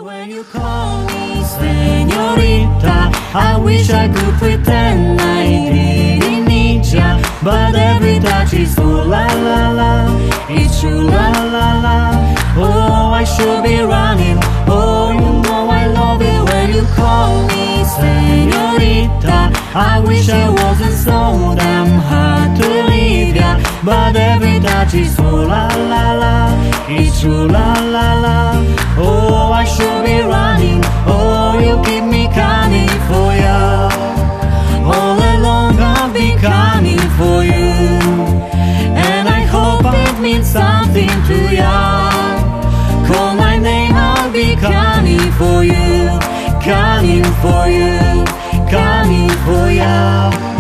When you call me señorita, I wish I could pretend I didn't need ya, but every touch is ooh la la la, it's true la la la. Oh, I should be running, oh, you know I love it when you call me señorita. I wish I wasn't so damn hard to leave ya, but every touch is ooh la la la, it's true la la la. Oh, I should be running, oh, you keep me coming for ya. All along I've been coming for you, and I hope it means something to ya. Call my name, I'll be coming for you, coming for you, coming for ya.